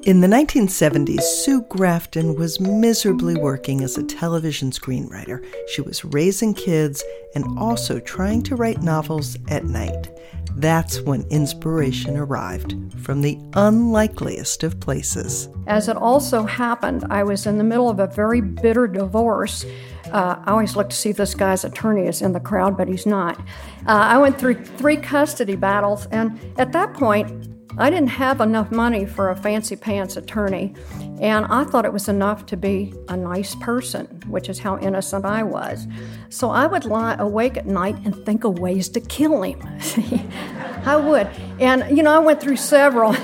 In the 1970s, Sue Grafton was miserably working as a television screenwriter. She was raising kids and also trying to write novels at night. That's when inspiration arrived from the unlikeliest of places. As it also happened, I was in the middle of a very bitter divorce. I always look to see if this guy's attorney is in the crowd, but he's not. I went through 3 custody battles, and at that point, I didn't have enough money for a fancy pants attorney, and I thought it was enough to be a nice person, which is how innocent I was. So I would lie awake at night and think of ways to kill him. I would. And, I went through several.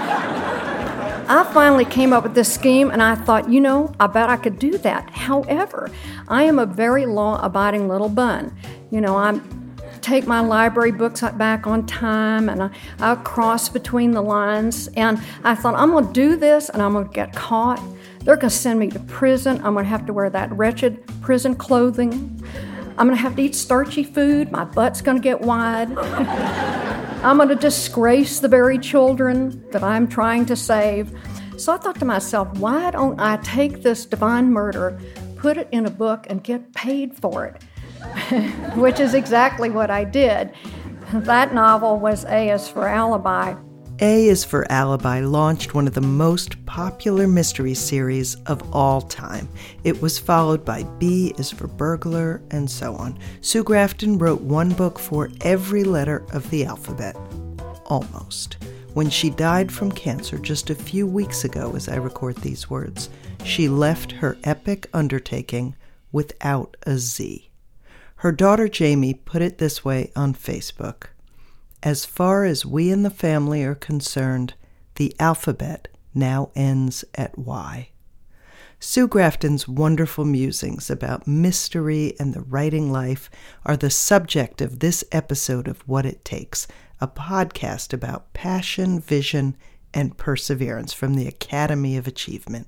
I finally came up with this scheme, and I thought, I bet I could do that. However, I am a very law-abiding little bun. I take my library books back on time, and I cross between the lines. And I thought, I'm going to do this, and I'm going to get caught. They're going to send me to prison. I'm going to have to wear that wretched prison clothing. I'm going to have to eat starchy food. My butt's going to get wide. I'm going to disgrace the very children that I'm trying to save. So I thought to myself, why don't I take this divine murder, put it in a book, and get paid for it? Which is exactly what I did. That novel was A is for Alibi. A is for Alibi launched one of the most popular mystery series of all time. It was followed by B is for Burglar, and so on. Sue Grafton wrote one book for every letter of the alphabet. Almost. When she died from cancer just a few weeks ago, as I record these words, she left her epic undertaking without a Z. Her daughter Jamie put it this way on Facebook: "As far as we in the family are concerned, the alphabet now ends at Y." Sue Grafton's wonderful musings about mystery and the writing life are the subject of this episode of What It Takes, a podcast about passion, vision, and perseverance from the Academy of Achievement.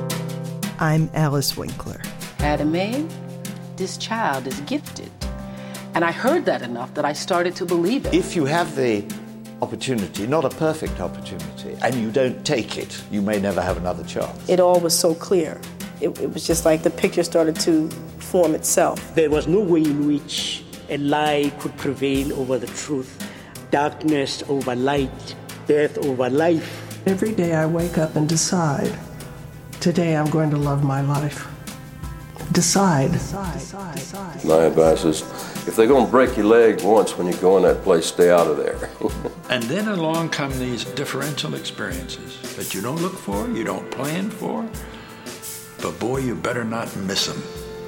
I'm Alice Winkler. Adame, this child is gifted. And I heard that enough that I started to believe it. If you have the opportunity, not a perfect opportunity, and you don't take it, you may never have another chance. It all was so clear. It was just like the picture started to form itself. There was no way in which a lie could prevail over the truth. Darkness over light, death over life. Every day I wake up and decide, today I'm going to love my life. Decide. My advice is, if they're going to break your leg once when you go in that place, stay out of there. And then along come these differential experiences that you don't look for, you don't plan for, but boy, you better not miss them.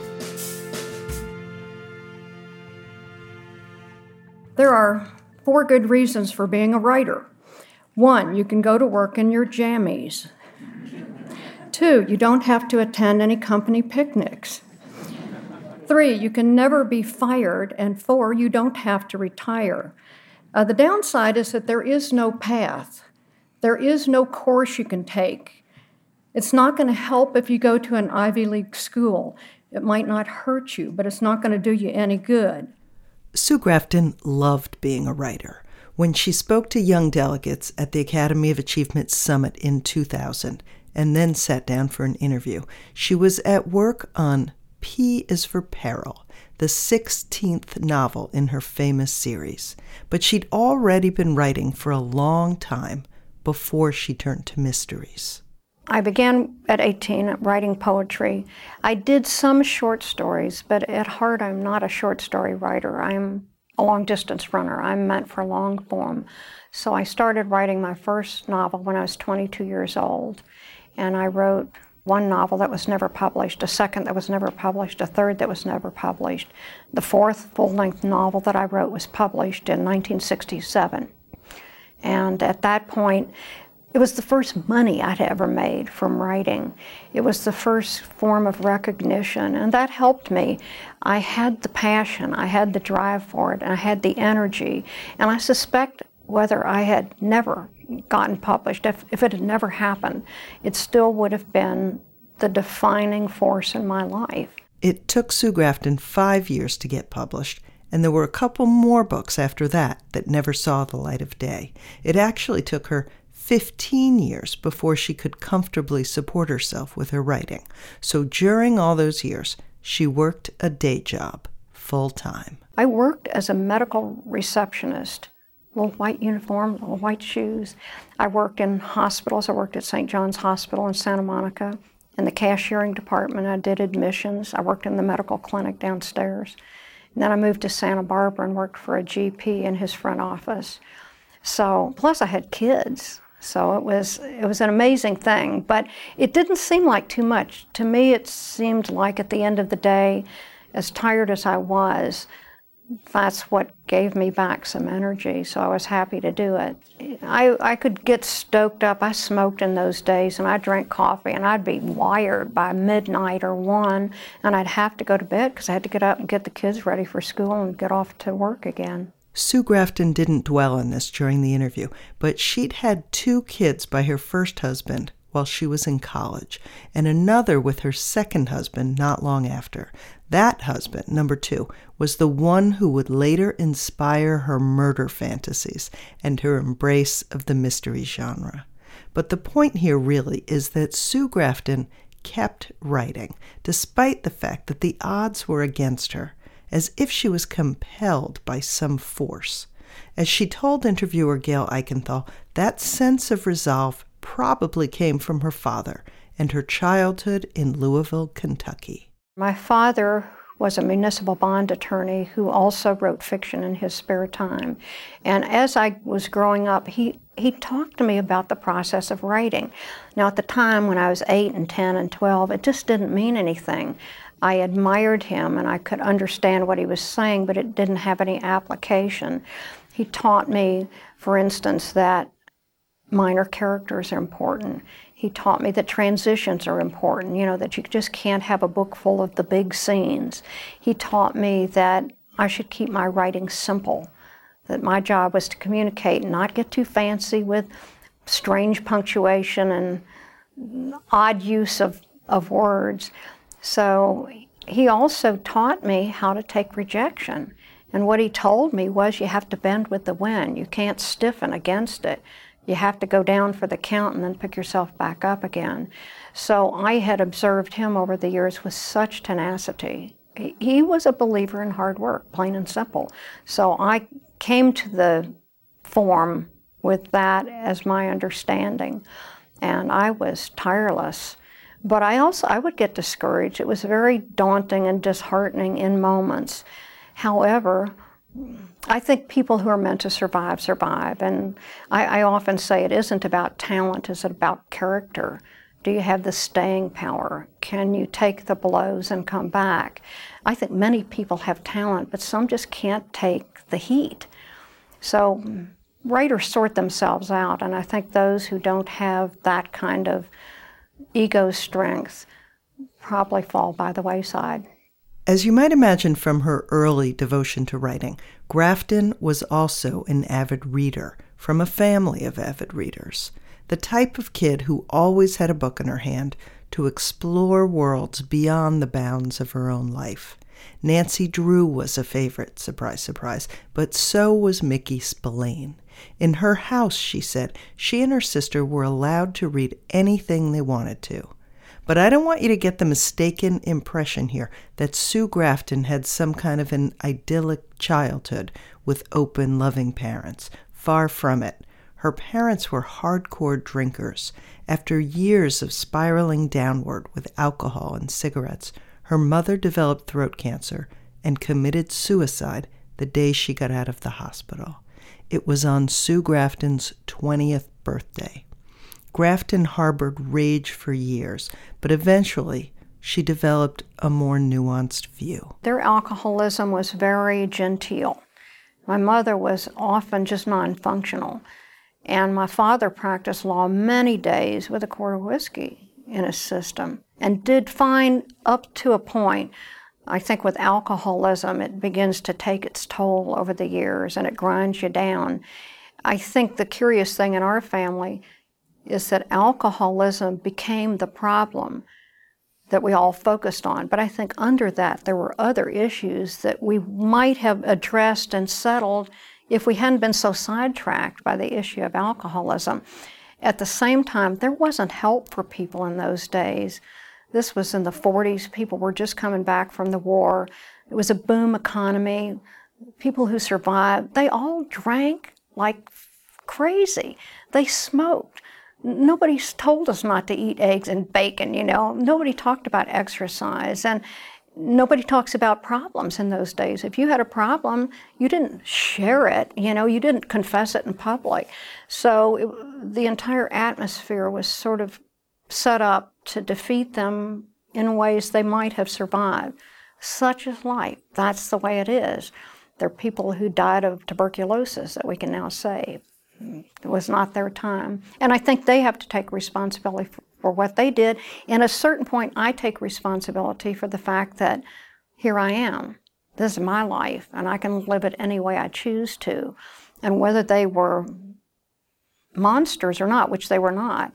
There are 4 good reasons for being a writer. 1, you can go to work in your jammies. 2, you don't have to attend any company picnics. 3, you can never be fired. And 4, you don't have to retire. The downside is that there is no path. There is no course you can take. It's not going to help if you go to an Ivy League school. It might not hurt you, but it's not going to do you any good. Sue Grafton loved being a writer. When she spoke to young delegates at the Academy of Achievement Summit in 2000, and then sat down for an interview, she was at work on P is for Peril, the 16th novel in her famous series. But she'd already been writing for a long time before she turned to mysteries. I began at 18 writing poetry. I did some short stories, but at heart I'm not a short story writer. I'm a long-distance runner. I'm meant for long form. So I started writing my first novel when I was 22 years old. And I wrote 1 novel that was never published, a 2nd that was never published, a 3rd that was never published. The 4th full-length novel that I wrote was published in 1967. And at that point, it was the first money I'd ever made from writing. It was the first form of recognition, and that helped me. I had the passion, I had the drive for it, and I had the energy. And I suspect whether I had never gotten published, if it had never happened, it still would have been the defining force in my life. It took Sue Grafton 5 years to get published, and there were a couple more books after that that never saw the light of day. It actually took her 15 years before she could comfortably support herself with her writing. So during all those years, she worked a day job, full-time. I worked as a medical receptionist, little white uniform, little white shoes. I worked in hospitals. I worked at St. John's Hospital in Santa Monica. In the cashiering department, I did admissions. I worked in the medical clinic downstairs. And then I moved to Santa Barbara and worked for a GP in his front office. So, plus I had kids. So it was an amazing thing, but it didn't seem like too much. To me, it seemed like at the end of the day, as tired as I was, that's what gave me back some energy, so I was happy to do it. I could get stoked up. I smoked in those days, and I drank coffee, and I'd be wired by midnight or 1, and I'd have to go to bed because I had to get up and get the kids ready for school and get off to work again. Sue Grafton didn't dwell on this during the interview, but she'd had 2 kids by her first husband while she was in college, and another with her second husband not long after. That husband, number 2, was the one who would later inspire her murder fantasies and her embrace of the mystery genre. But the point here really is that Sue Grafton kept writing, despite the fact that the odds were against her, as if she was compelled by some force. As she told interviewer Gail Eichenthal, that sense of resolve probably came from her father and her childhood in Louisville, Kentucky. My father was a municipal bond attorney who also wrote fiction in his spare time. And as I was growing up, he talked to me about the process of writing. Now, at the time when I was 8 and 10 and 12, it just didn't mean anything. I admired him and I could understand what he was saying, but it didn't have any application. He taught me, for instance, that minor characters are important. He taught me that transitions are important, that you just can't have a book full of the big scenes. He taught me that I should keep my writing simple, that my job was to communicate and not get too fancy with strange punctuation and odd use of words. So he also taught me how to take rejection. And what he told me was you have to bend with the wind. You can't stiffen against it. You have to go down for the count and then pick yourself back up again. So I had observed him over the years with such tenacity. He was a believer in hard work, plain and simple. So I came to the form with that as my understanding, and I was tireless. But I would get discouraged. It was very daunting and disheartening in moments. However, I think people who are meant to survive, survive. And I often say it isn't about talent, it's about character. Do you have the staying power? Can you take the blows and come back? I think many people have talent, but some just can't take the heat. So writers sort themselves out, and I think those who don't have that kind of ego strength probably fall by the wayside. As you might imagine from her early devotion to writing, Grafton was also an avid reader from a family of avid readers, the type of kid who always had a book in her hand to explore worlds beyond the bounds of her own life. Nancy Drew was a favorite, surprise, surprise, but so was Mickey Spillane. In her house, she said, she and her sister were allowed to read anything they wanted to. But I don't want you to get the mistaken impression here that Sue Grafton had some kind of an idyllic childhood with open, loving parents. Far from it. Her parents were hardcore drinkers. After years of spiraling downward with alcohol and cigarettes, her mother developed throat cancer and committed suicide the day she got out of the hospital. It was on Sue Grafton's 20th birthday. Grafton harbored rage for years, but eventually she developed a more nuanced view. Their alcoholism was very genteel. My mother was often just non-functional, and my father practiced law many days with a quart of whiskey in his system, and did find up to a point, I think with alcoholism, it begins to take its toll over the years, and it grinds you down. I think the curious thing in our family is that alcoholism became the problem that we all focused on. But I think under that there were other issues that we might have addressed and settled if we hadn't been so sidetracked by the issue of alcoholism. At the same time, there wasn't help for people in those days. This was in the 40s. People were just coming back from the war. It was a boom economy. People who survived, they all drank like crazy. They smoked. Nobody told us not to eat eggs and bacon, you know. Nobody talked about exercise, and nobody talks about problems in those days. If you had a problem, you didn't share it, you know, you didn't confess it in public. So the entire atmosphere was sort of set up to defeat them in ways they might have survived. Such is life. That's the way it is. There are people who died of tuberculosis that we can now say it was not their time. And I think they have to take responsibility for what they did. And at a certain point, I take responsibility for the fact that here I am. This is my life, and I can live it any way I choose to. And whether they were monsters or not, which they were not,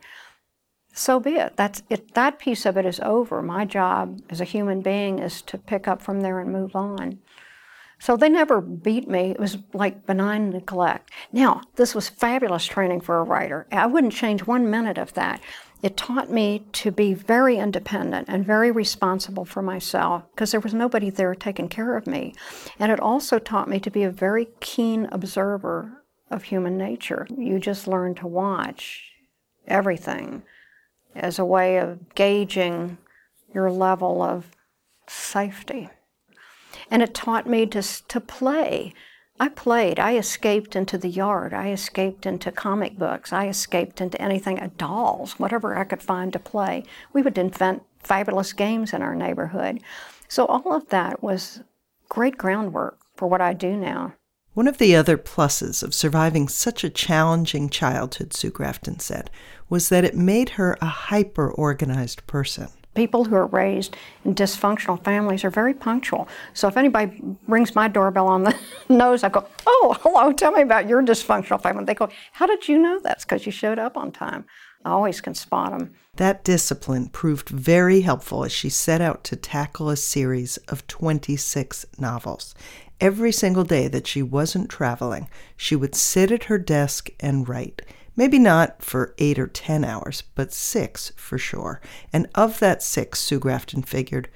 so be it. That piece of it is over. My job as a human being is to pick up from there and move on. So they never beat me. It was like benign neglect. Now, this was fabulous training for a writer. I wouldn't change 1 minute of that. It taught me to be very independent and very responsible for myself because there was nobody there taking care of me. And it also taught me to be a very keen observer of human nature. You just learn to watch everything as a way of gauging your level of safety. And it taught me to play. I played. I escaped into the yard. I escaped into comic books. I escaped into anything, dolls, whatever I could find to play. We would invent fabulous games in our neighborhood. So all of that was great groundwork for what I do now. One of the other pluses of surviving such a challenging childhood, Sue Grafton said, was that it made her a hyper-organized person. People who are raised in dysfunctional families are very punctual. So if anybody rings my doorbell on the nose, I go, "Oh, hello, tell me about your dysfunctional family." They go, "How did you know that?" It's because you showed up on time. I always can spot them. That discipline proved very helpful as she set out to tackle a series of 26 novels. Every single day that she wasn't traveling, she would sit at her desk and write. Maybe not for 8 or 10 hours, but 6 for sure. And of that 6, Sue Grafton figured,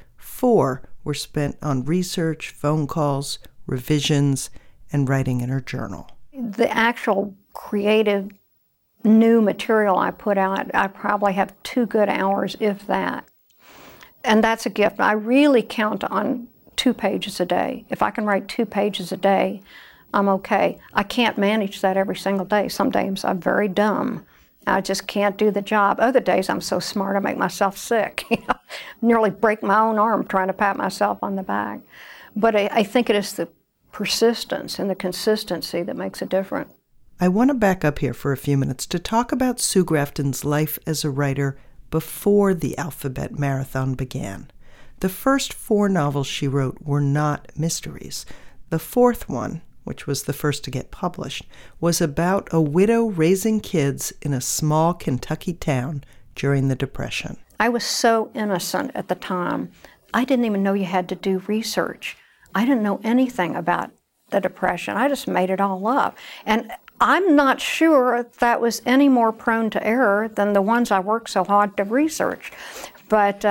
4 were spent on research, phone calls, revisions, and writing in her journal. The actual creative new material I put out, I probably have 2 good hours, if that. And that's a gift. I really count on 2 pages a day. If I can write 2 pages a day, I'm okay. I can't manage that every single day. Some days I'm very dumb. I just can't do the job. Other days I'm so smart I make myself sick. Nearly break my own arm trying to pat myself on the back. But I think it is the persistence and the consistency that makes a difference. I want to back up here for a few minutes to talk about Sue Grafton's life as a writer before the Alphabet Marathon began. The first 4 novels she wrote were not mysteries. The 4th one, which was the first to get published, was about a widow raising kids in a small Kentucky town during the Depression. I was so innocent at the time. I didn't even know you had to do research. I didn't know anything about the Depression. I just made it all up. And I'm not sure that was any more prone to error than the ones I worked so hard to research. But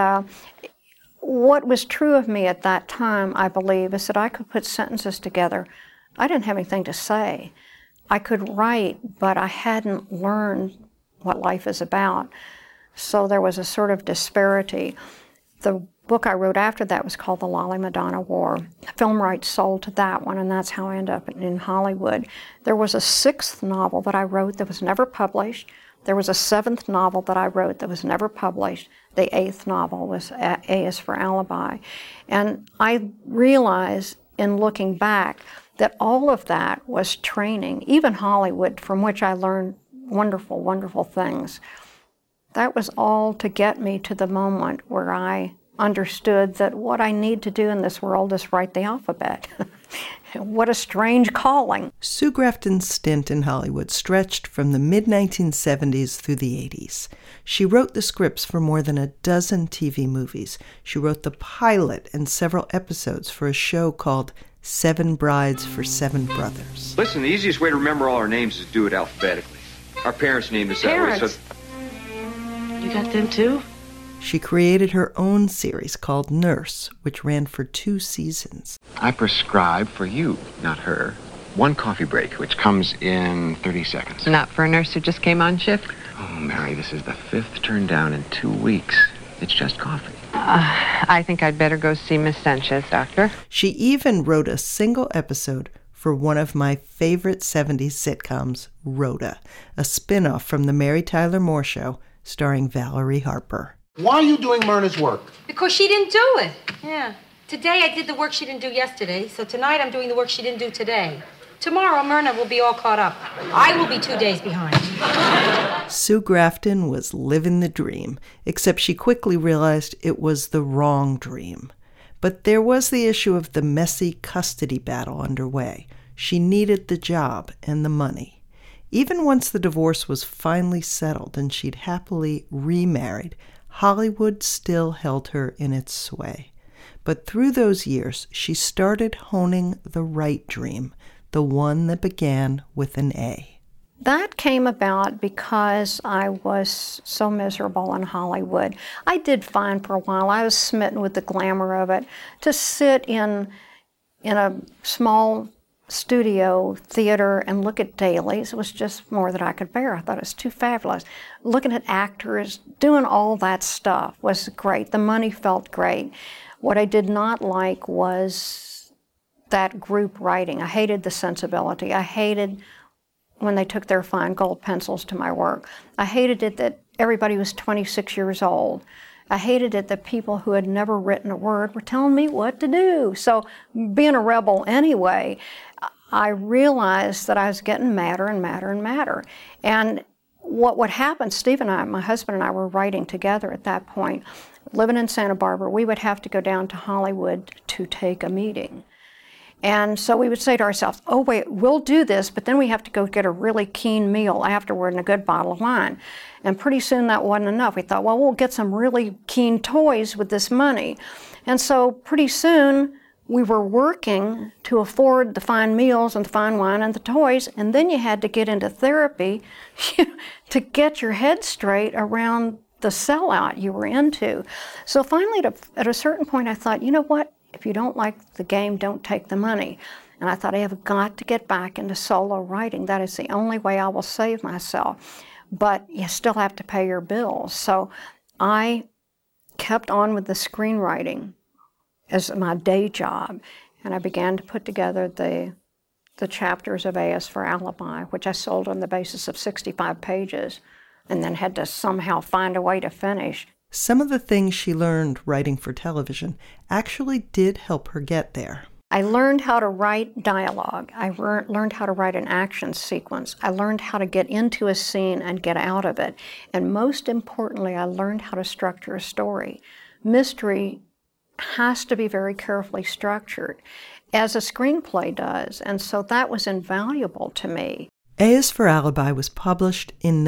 what was true of me at that time, I believe, is that I could put sentences together. I didn't have anything to say. I could write, but I hadn't learned what life is about. So there was a sort of disparity. The book I wrote after that was called The Lolly Madonna War. Film rights sold to that one, and that's how I ended up in Hollywood. There was a 6th novel that I wrote that was never published. There was a 7th novel that I wrote that was never published. The 8th novel was A is for Alibi. And I realized in looking back that all of that was training, even Hollywood, from which I learned wonderful, wonderful things. That was all to get me to the moment where I understood that what I need to do in this world is write the alphabet. What a strange calling. Sue Grafton's stint in Hollywood stretched from the mid-1970s through the 80s. She wrote the scripts for more than a dozen TV movies. She wrote the pilot and several episodes for a show called 7 Brides for 7 Brothers. Listen, the easiest way to remember all our names is to do it alphabetically. Our parents named us Parents? that way, so... You got them too? She created her own series called Nurse, which ran for 2 seasons. I prescribe for you, not her, 1 coffee break, which comes in 30 seconds. Not for a nurse who just came on shift? Oh, Mary, this is the 5th turn down in 2 weeks. It's just coffee. I think I'd better go see Miss Sanchez, Doctor. She even wrote a single episode for one of my favorite 70s sitcoms, Rhoda, a spin-off from The Mary Tyler Moore Show, starring Valerie Harper. Why are you doing Myrna's work? Because she didn't do it. Yeah. Today I did the work she didn't do yesterday, so tonight I'm doing the work she didn't do today. Tomorrow, Myrna will be all caught up. I will be 2 days behind. Sue Grafton was living the dream, except she quickly realized it was the wrong dream. But there was the issue of the messy custody battle underway. She needed the job and the money. Even once the divorce was finally settled and she'd happily remarried, Hollywood still held her in its sway. But through those years, she started honing the right dream, the one that began with an A. That came about because I was so miserable in Hollywood. I did fine for a while. I was smitten with the glamour of it. To sit in a small studio theater and look at dailies was just more than I could bear. I thought it was too fabulous. Looking at actors, doing all that stuff was great. The money felt great. What I did not like was that group writing. I hated the sensibility. I hated when they took their fine gold pencils to my work. I hated it that everybody was 26 years old. I hated it that people who had never written a word were telling me what to do. So being a rebel anyway, I realized that I was getting madder and madder and madder. And what would happen, Steve and I, my husband and I were writing together at that point, living in Santa Barbara, we would have to go down to Hollywood to take a meeting. And so we would say to ourselves, oh wait, we'll do this, but then we have to go get a really keen meal afterward and a good bottle of wine. And pretty soon that wasn't enough. We thought, well, we'll get some really keen toys with this money. And so pretty soon we were working to afford the fine meals and the fine wine and the toys, and then you had to get into therapy to get your head straight around the sellout you were into. So finally, at a certain point, I thought, you know what? If you don't like the game, don't take the money. And I thought, I have got to get back into solo writing. That is the only way I will save myself. But you still have to pay your bills. So I kept on with the screenwriting as my day job. And I began to put together the chapters of A is for Alibi, which I sold on the basis of 65 pages, and then had to somehow find a way to finish. Some of the things she learned writing for television actually did help her get there. I learned how to write dialogue. I learned how to write an action sequence. I learned how to get into a scene and get out of it. And most importantly, I learned how to structure a story. Mystery has to be very carefully structured, as a screenplay does, and so that was invaluable to me. A is for Alibi was published in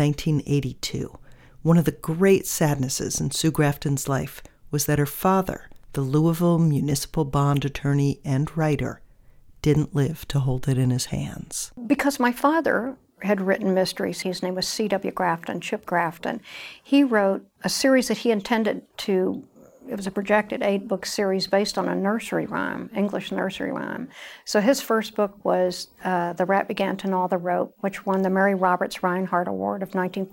1982. One of the great sadnesses in Sue Grafton's life was that her father, the Louisville municipal bond attorney and writer, didn't live to hold it in his hands. Because my father had written mysteries. His name was C.W. Grafton, Chip Grafton. He wrote a series that he intended to, it was a projected 8-book series based on a nursery rhyme, English nursery rhyme. So his first book was The Rat Began to Gnaw the Rope, which won the Mary Roberts Rinehart Award of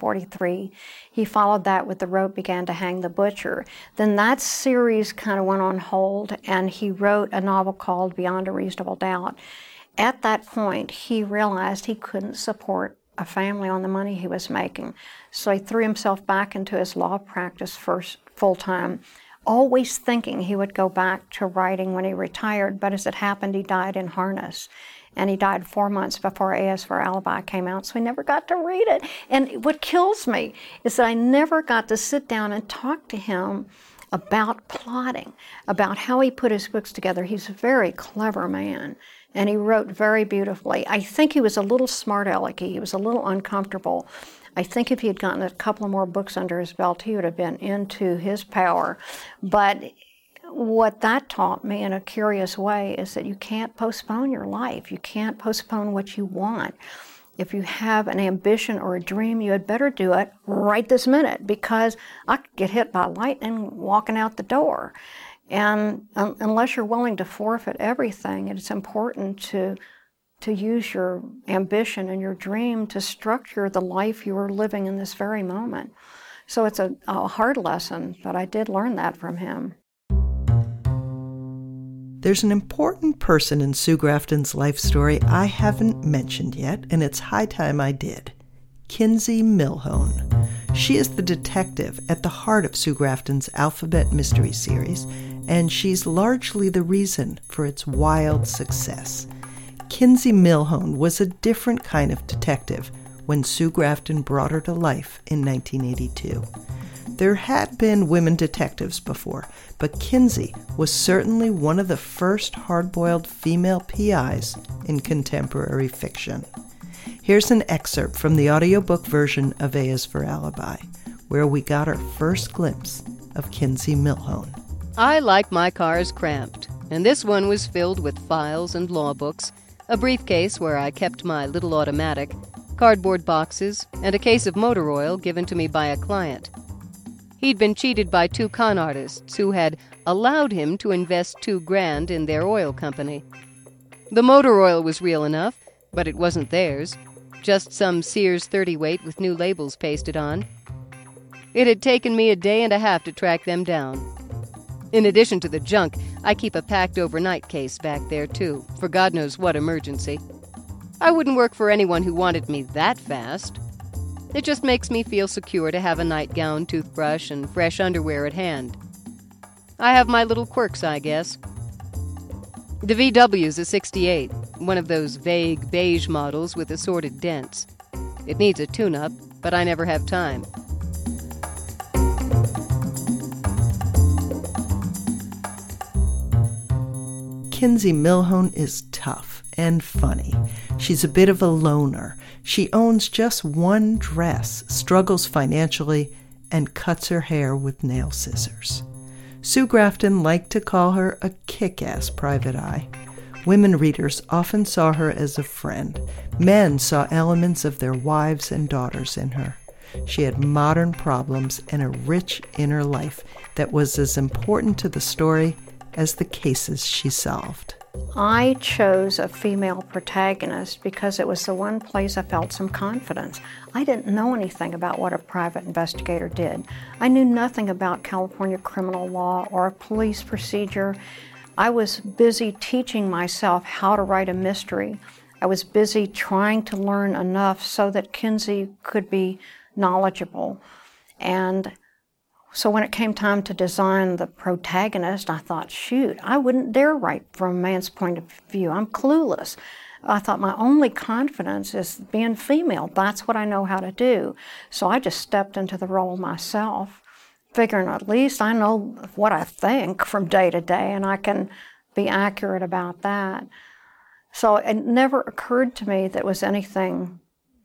1943. He followed that with The Rope Began to Hang the Butcher. Then that series kind of went on hold, and he wrote a novel called Beyond a Reasonable Doubt. At that point, he realized he couldn't support a family on the money he was making. So he threw himself back into his law practice first full-time, always thinking he would go back to writing when he retired, but as it happened, he died in harness. And he died 4 months before A is for Alibi came out, so he never got to read it. And what kills me is that I never got to sit down and talk to him about plotting, about how he put his books together. He's a very clever man, and he wrote very beautifully. I think he was a little smart-alecky. He was a little uncomfortable. I think if he had gotten a couple of more books under his belt, he would have been into his power. But what that taught me in a curious way is that you can't postpone your life. You can't postpone what you want. if you have an ambition or a dream, you had better do it right this minute, because I could get hit by lightning walking out the door. And unless you're willing to forfeit everything, it's important to use your ambition and your dream to structure the life you are living in this very moment. So it's a hard lesson, but I did learn that from him. There's an important person in Sue Grafton's life story I haven't mentioned yet, and it's high time I did. Kinsey Millhone. She is the detective at the heart of Sue Grafton's Alphabet Mystery series, and she's largely the reason for its wild success. Kinsey Millhone was a different kind of detective when Sue Grafton brought her to life in 1982. There had been women detectives before, but Kinsey was certainly one of the first hard-boiled female PIs in contemporary fiction. Here's an excerpt from the audiobook version of A is for Alibi, where we got our first glimpse of Kinsey Millhone. I like my cars cramped, and this one was filled with files and law books, a briefcase where I kept my little automatic, cardboard boxes, and a case of motor oil given to me by a client. He'd been cheated by 2 con artists who had allowed him to invest $2,000 in their oil company. The motor oil was real enough, but it wasn't theirs, just some Sears 30-weight with new labels pasted on. It had taken me a day and a half to track them down. In addition to the junk, I keep a packed overnight case back there, too, for God knows what emergency. I wouldn't work for anyone who wanted me that fast. It just makes me feel secure to have a nightgown, toothbrush, and fresh underwear at hand. I have my little quirks, I guess. The VW's a 68, one of those vague beige models with assorted dents. It needs a tune-up, but I never have time. Kinsey Millhone is tough and funny. She's a bit of a loner. She owns just one dress, struggles financially, and cuts her hair with nail scissors. Sue Grafton liked to call her a kick-ass private eye. Women readers often saw her as a friend. Men saw elements of their wives and daughters in her. She had modern problems and a rich inner life that was as important to the story as the cases she solved. I chose a female protagonist because it was the one place I felt some confidence. I didn't know anything about what a private investigator did. I knew nothing about California criminal law or police procedure. I was busy teaching myself how to write a mystery. I was busy trying to learn enough so that Kinsey could be knowledgeable. And so when it came time to design the protagonist, I thought, shoot, I wouldn't dare write from a man's point of view. I'm clueless. I thought my only confidence is being female. That's what I know how to do. So I just stepped into the role myself, figuring at least I know what I think from day to day, and I can be accurate about that. So it never occurred to me that it was anything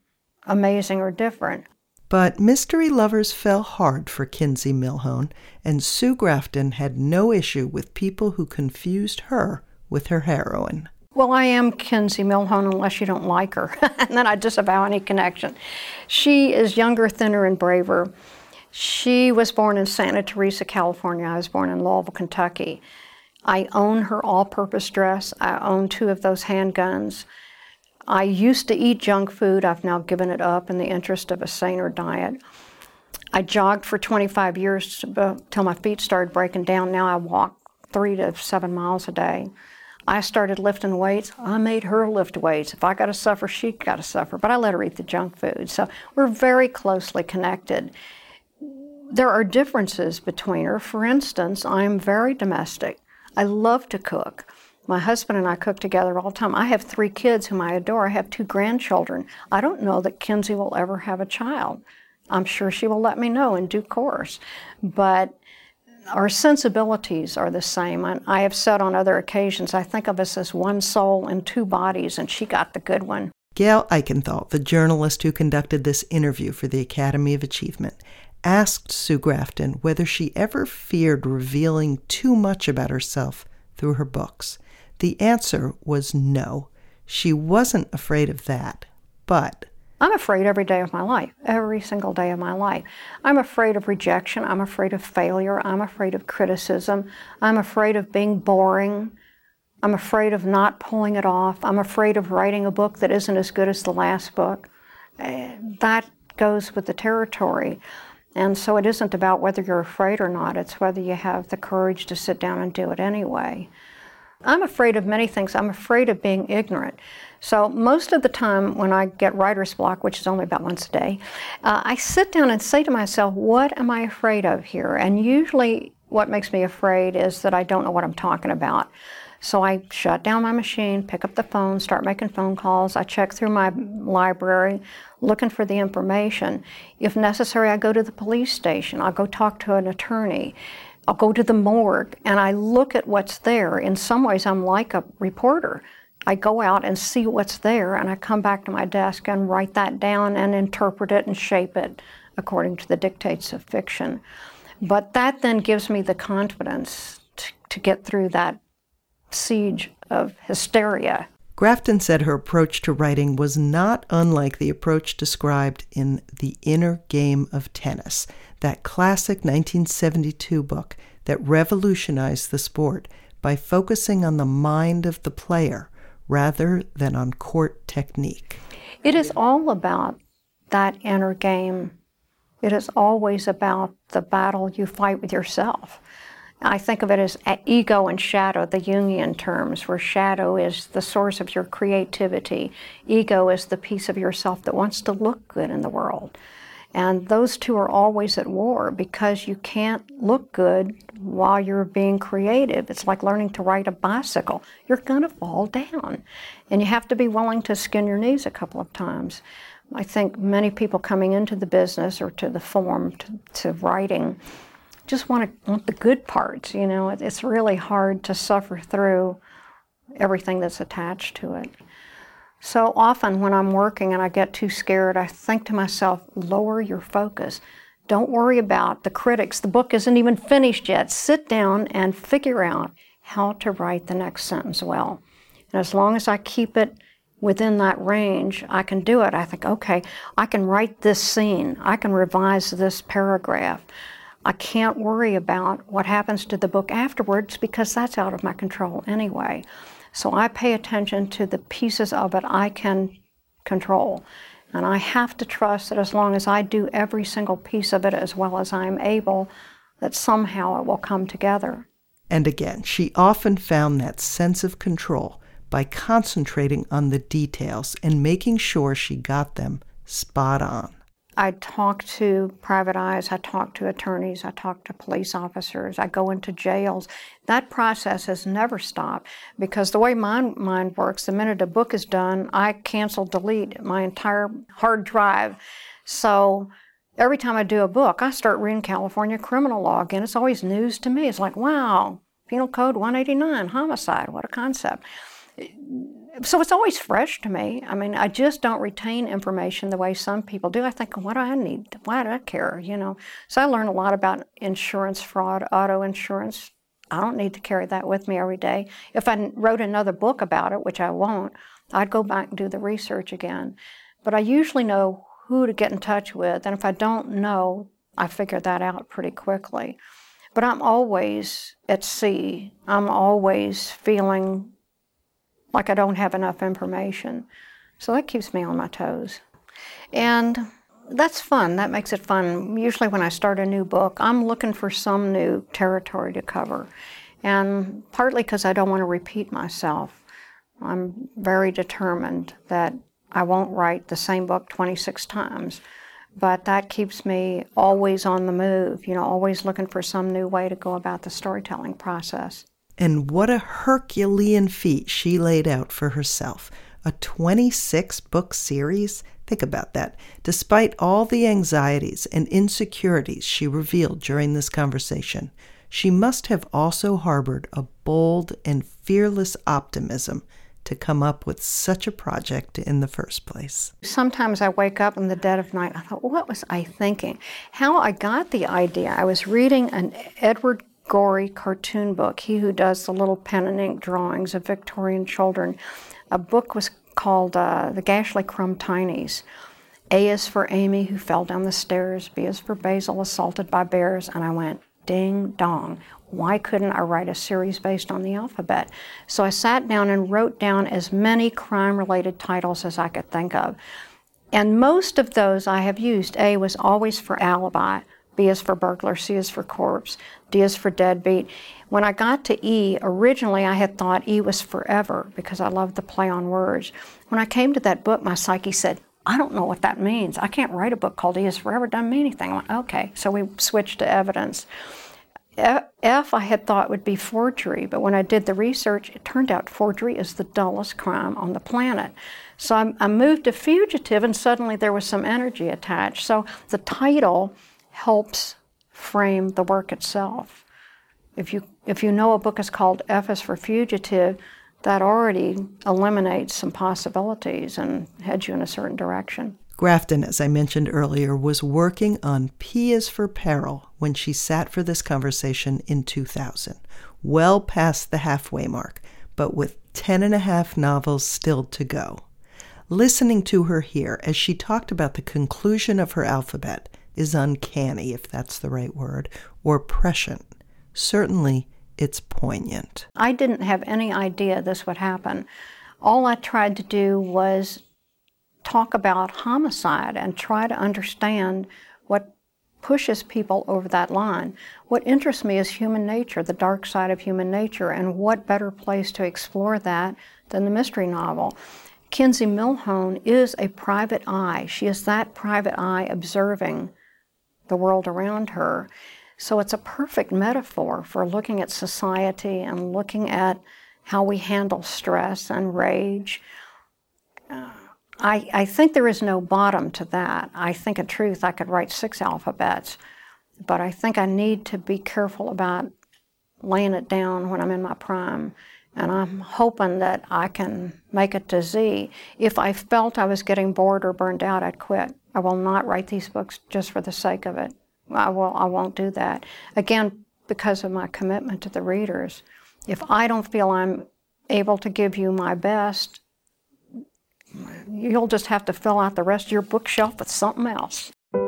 amazing or different. But mystery lovers fell hard for Kinsey Millhone, and Sue Grafton had no issue with people who confused her with her heroine. Well, I am Kinsey Millhone unless you don't like her, and then I disavow any connection. She is younger, thinner, and braver. She was born in Santa Teresa, California. I was born in Louisville, Kentucky. I own her all-purpose dress. I own 2 of those handguns. I used to eat junk food. I've now given it up in the interest of a saner diet. I jogged for 25 years till my feet started breaking down. Now I walk 3 to 7 miles a day. I started lifting weights. I made her lift weights. If I got to suffer, she got to suffer. But I let her eat the junk food. So we're very closely connected. There are differences between her. For instance, I'm very domestic. I love to cook. My husband and I cook together all the time. I have 3 kids whom I adore. I have 2 grandchildren. I don't know that Kinsey will ever have a child. I'm sure she will let me know in due course. But our sensibilities are the same. I have said on other occasions, I think of us as one soul in 2 bodies, and she got the good one. Gail Eichenthal, the journalist who conducted this interview for the Academy of Achievement, asked Sue Grafton whether she ever feared revealing too much about herself through her books. The answer was no. She wasn't afraid of that. But I'm afraid every day of my life, every single day of my life. I'm afraid of rejection. I'm afraid of failure. I'm afraid of criticism. I'm afraid of being boring. I'm afraid of not pulling it off. I'm afraid of writing a book that isn't as good as the last book. That goes with the territory. And so it isn't about whether you're afraid or not. It's whether you have the courage to sit down and do it anyway. I'm afraid of many things. I'm afraid of being ignorant. So most of the time when I get writer's block, which is only about once a day, I sit down and say to myself, what am I afraid of here? And usually what makes me afraid is that I don't know what I'm talking about. So I shut down my machine, pick up the phone, start making phone calls. I check through my library, looking for the information. If necessary, I go to the police station. I'll go talk to an attorney. I'll go to the morgue, and I look at what's there. In some ways, I'm like a reporter. I go out and see what's there, and I come back to my desk and write that down and interpret it and shape it according to the dictates of fiction. But that then gives me the confidence to get through that siege of hysteria. Grafton said her approach to writing was not unlike the approach described in The Inner Game of Tennis, that classic 1972 book that revolutionized the sport by focusing on the mind of the player rather than on court technique. It is all about that inner game. It is always about the battle you fight with yourself. I think of it as ego and shadow, the Jungian terms, where shadow is the source of your creativity. Ego is the piece of yourself that wants to look good in the world. And those two are always at war because you can't look good while you're being creative. It's like learning to ride a bicycle. You're going to fall down. And you have to be willing to skin your knees a couple of times. I think many people coming into the business or to the form, to writing, just want the good parts, you know. It's really hard to suffer through everything that's attached to it. So often when I'm working and I get too scared, I think to myself, lower your focus. Don't worry about the critics. The book isn't even finished yet. Sit down and figure out how to write the next sentence well. And as long as I keep it within that range, I can do it. I think, okay, I can write this scene. I can revise this paragraph. I can't worry about what happens to the book afterwards because that's out of my control anyway. So I pay attention to the pieces of it I can control. And I have to trust that as long as I do every single piece of it as well as I'm able, that somehow it will come together. And again, she often found that sense of control by concentrating on the details and making sure she got them spot on. I talk to private eyes, I talk to attorneys, I talk to police officers, I go into jails. That process has never stopped because the way my mind works, the minute a book is done, I cancel, delete my entire hard drive. So every time I do a book, I start reading California criminal law again. It's always news to me. It's like, wow, Penal Code 189, homicide, what a concept. So it's always fresh to me. I mean, I just don't retain information the way some people do. I think, what do I need? Why do I care, you know? So I learn a lot about insurance fraud, auto insurance. I don't need to carry that with me every day. If I wrote another book about it, which I won't, I'd go back and do the research again. But I usually know who to get in touch with, and if I don't know, I figure that out pretty quickly. But I'm always at sea. I'm always feeling like I don't have enough information. So that keeps me on my toes. And that's fun. That makes it fun. Usually when I start a new book, I'm looking for some new territory to cover. And partly because I don't want to repeat myself. I'm very determined that I won't write the same book 26 times. But that keeps me always on the move, you know, always looking for some new way to go about the storytelling process. And what a Herculean feat she laid out for herself. A 26-book series? Think about that. Despite all the anxieties and insecurities she revealed during this conversation, she must have also harbored a bold and fearless optimism to come up with such a project in the first place. Sometimes I wake up in the dead of night, I thought, what was I thinking? How I got the idea. I was reading an Edward Gorey cartoon book, he who does the little pen and ink drawings of Victorian children. A book was called the Gashley Crumb Tinies. A is for Amy, who fell down the stairs. B is for Basil, assaulted by bears. And I went, ding dong. Why couldn't I write a series based on the alphabet? So I sat down and wrote down as many crime-related titles as I could think of. And most of those I have used. A was always for alibi. B is for burglar. C is for corpse. D is for deadbeat. When I got to E, originally I had thought E was forever because I loved the play on words. When I came to that book, my psyche said, I don't know what that means. I can't write a book called E is forever. It doesn't mean anything. I went, okay. So we switched to evidence. F I had thought would be forgery, but when I did the research, it turned out forgery is the dullest crime on the planet. So I moved to fugitive, and suddenly there was some energy attached. So the title helps frame the work itself. If you know a book is called F is for fugitive, that already eliminates some possibilities and heads you in a certain direction. Grafton, as I mentioned earlier, was working on P is for Peril when she sat for this conversation in 2000, well past the halfway mark, but with 10.5 novels still to go. Listening to her here as she talked about the conclusion of her alphabet is uncanny, if that's the right word, or prescient. Certainly, it's poignant. I didn't have any idea this would happen. All I tried to do was talk about homicide and try to understand what pushes people over that line. What interests me is human nature, the dark side of human nature, and what better place to explore that than the mystery novel. Kinsey Millhone is a private eye. She is that private eye observing the world around her. So it's a perfect metaphor for looking at society and looking at how we handle stress and rage. I think there is no bottom to that. I think in truth I could write 6 alphabets, but I think I need to be careful about laying it down when I'm in my prime. And I'm hoping that I can make it to Z. If I felt I was getting bored or burned out, I'd quit. I will not write these books just for the sake of it. I won't do that. Again, because of my commitment to the readers. If I don't feel I'm able to give you my best, you'll just have to fill out the rest of your bookshelf with something else.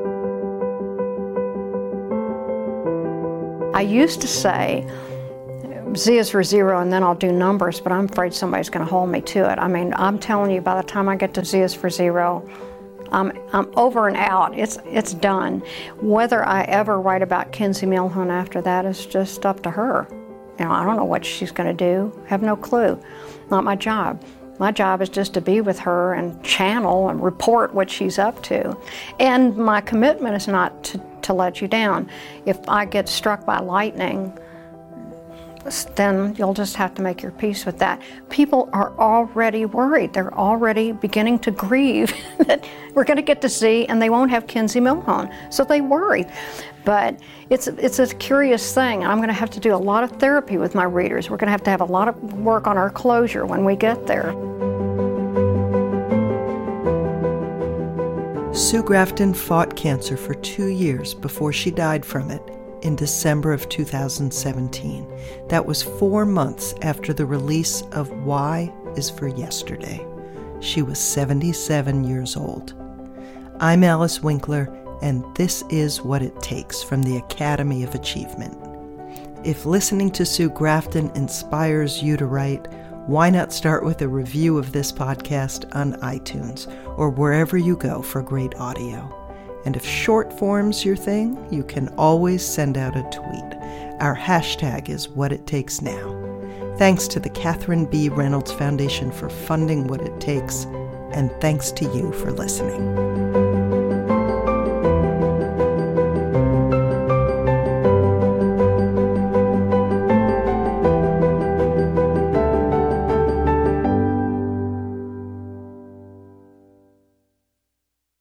I used to say, Z is for zero, and then I'll do numbers, but I'm afraid somebody's going to hold me to it. I mean, I'm telling you, by the time I get to Z is for zero, I'm over and out. It's done. Whether I ever write about Kinsey Millhone after that is just up to her. You know, I don't know what she's going to do. I have no clue. Not my job. My job is just to be with her and channel and report what she's up to. And my commitment is not to let you down. If I get struck by lightning, then you'll just have to make your peace with that. People are already worried. They're already beginning to grieve that we're going to get to Z and they won't have Kinsey Millhone. So they worry. But it's a curious thing. I'm going to have to do a lot of therapy with my readers. We're going to have a lot of work on our closure when we get there. Sue Grafton fought cancer for 2 years before she died from it in December of 2017. That was 4 months after the release of Y is for Yesterday. She was 77 years old. I'm Alice Winkler, and this is What It Takes from the Academy of Achievement. If listening to Sue Grafton inspires you to write, why not start with a review of this podcast on iTunes or wherever you go for great audio? And if short form's your thing, you can always send out a tweet. Our hashtag is WhatItTakesNow. Thanks to the Catherine B. Reynolds Foundation for funding What It Takes, and thanks to you for listening.